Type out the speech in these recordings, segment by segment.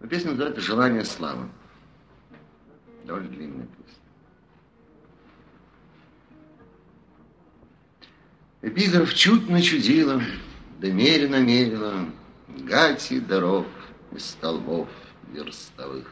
Песня называется «Желание славы». Довольно длинная песня. Эпиграф чуть начудила, да мерено мерила, гати дорог и столбов верстовых.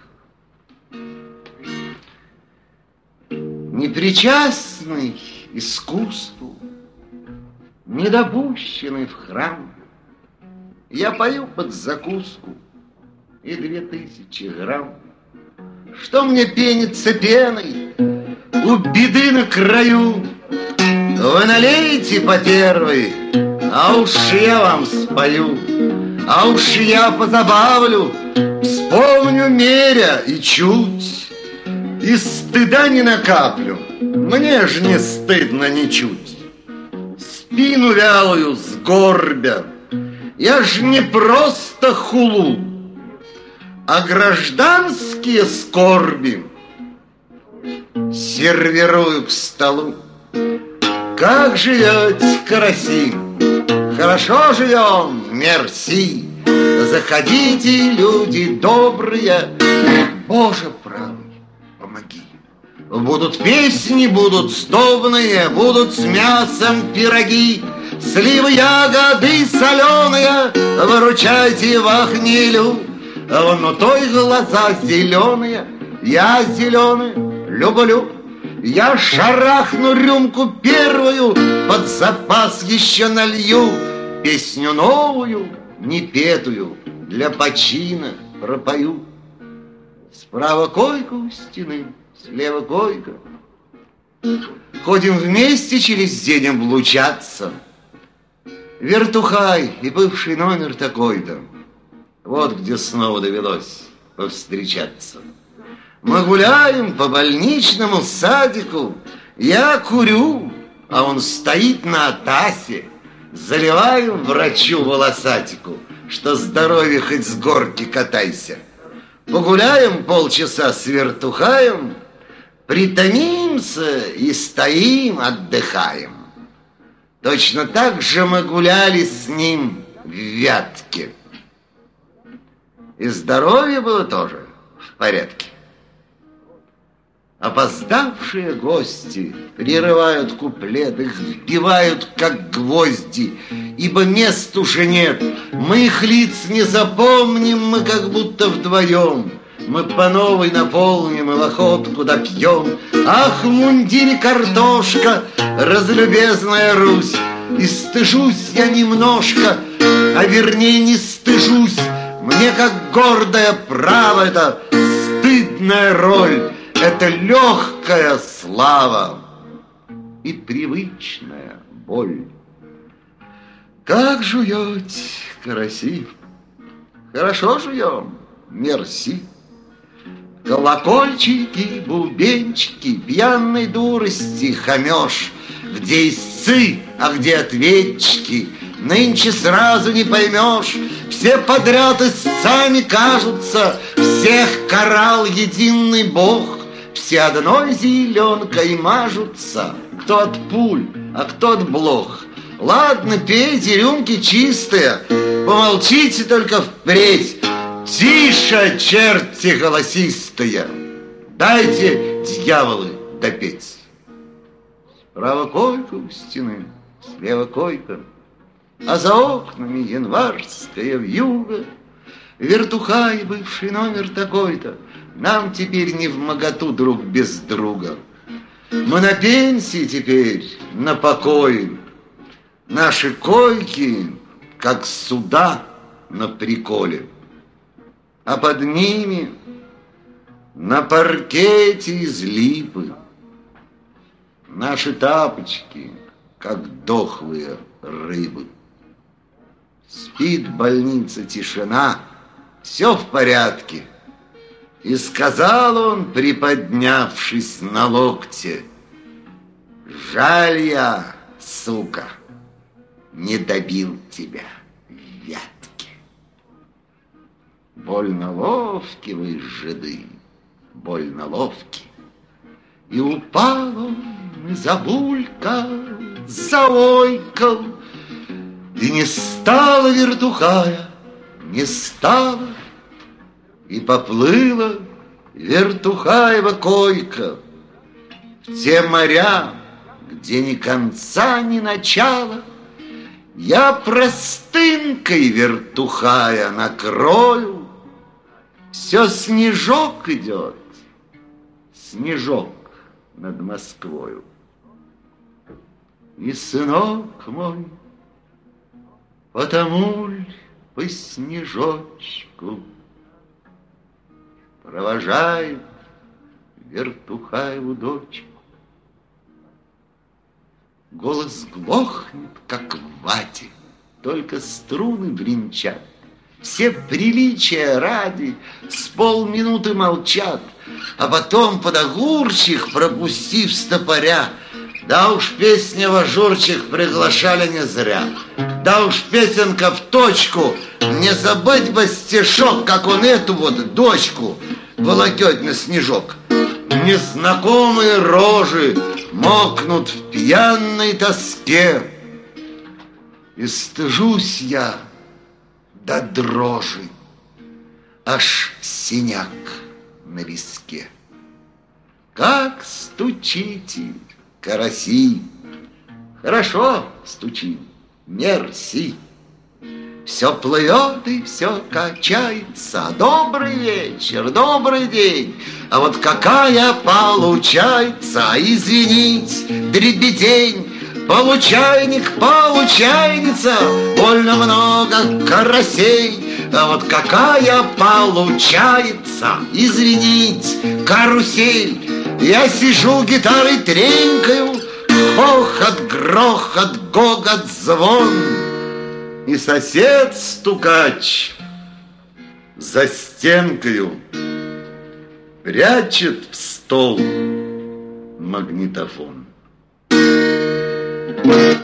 Непричастный искусству, недопущенный в храм, я пою под закуску и 2000 грамм. Что мне пенится пеной у беды на краю? Вы налейте по первой, а уж я вам спою, а уж я позабавлю, вспомню меря и чуть, и стыда не накаплю, мне ж не стыдно ничуть. Спину вялую сгорбя, я ж не просто хулу, а гражданские скорби сервирую к столу. Как живете, караси? Хорошо живем, мерси. Заходите, люди добрые, Боже правый, помоги. Будут песни, будут сдобные, будут с мясом пироги, сливы, ягоды соленые, выручайте вахнилю. Вон у той глаза зеленые, я зеленый люблю. Я шарахну рюмку первую, под запас еще налью, песню новую, непетую, для почина пропою. Справа койка у стены, слева койка. Ходим вместе через день облучаться. Вертухай и бывший номер такой-то. Вот где снова довелось повстречаться. Мы гуляем по больничному садику, я курю, а он стоит на атасе. Заливаем врачу волосатику, что здоровье хоть с горки катайся. Погуляем полчаса с вертухаем, притомимся и стоим, отдыхаем. Точно так же мы гуляли с ним в Вятке. И здоровье было тоже в порядке. Опоздавшие гости прерывают куплет, их вбивают, как гвозди, ибо мест уже нет. Мы их лиц не запомним, мы как будто вдвоем. Мы по новой наполним и охотку допьем. Ах, в мундире картошка, разлюбезная Русь, и стыжусь я немножко, а вернее не стыжусь. Мне как гордое право, это стыдная роль, это легкая слава и привычная боль. Как жуете, караси? Хорошо жуем, мерси. Колокольчики, бубенчики, пьяной дурости хамеж. Где истцы, а где ответчики, нынче сразу не поймешь. Все подряд истцами кажутся, всех карал единый Бог. Все одной зеленкой мажутся, кто от пуль, а кто от блох. Ладно, пейте, рюмки чистые, помолчите только впредь. Тише, черти голосистые, дайте, дьяволы, допеть. Справа койка у стены, слева койка, а за окнами январская вьюга. Вертухай, бывший номер такой-то, нам теперь не вмоготу друг без друга. Мы на пенсии теперь, на покое. Наши койки, как суда на приколе. А под ними на паркете из липы наши тапочки, как дохлые рыбы. Спит в больнице тишина, все в порядке. И сказал он, приподнявшись на локте: жаль я, сука, не добил тебя в Вятке. Больно ловки вы, жиды, больно ловки. И упал он, и забулькал, заойкал, и не стало вертухая, не стало. И поплыла Вертухаева койка в те моря, где ни конца, ни начала. Я простынкой вертухая накрою, все снежок идет, снежок над Москвою. И сынок мой, потому ль по снежочку провожает Вертухаеву дочку? Голос глохнет, как в вате, только струны бренчат. Все приличия ради с полминуты молчат, а потом под огурчих, пропустив стопоря, да уж песня в ажурчих приглашали не зря. Да уж песенка в точку, не забыть бы стишок, как он эту вот дочку волокет на снежок. Незнакомые рожи мокнут в пьяной тоске, и стыжусь я до дрожи, аж синяк на виске. Как стучите, караси! Хорошо стучим, мерси. Все плывет и все качается. Добрый вечер, добрый день. А вот какая получается, извинить, дребедень. Получайник, получайница, больно много карасей. А вот какая получается, извинить, карусель. Я сижу, гитарой тренькаю, хохот, грохот, гогот, звон. И сосед-стукач за стенкою прячет в стол магнитофон.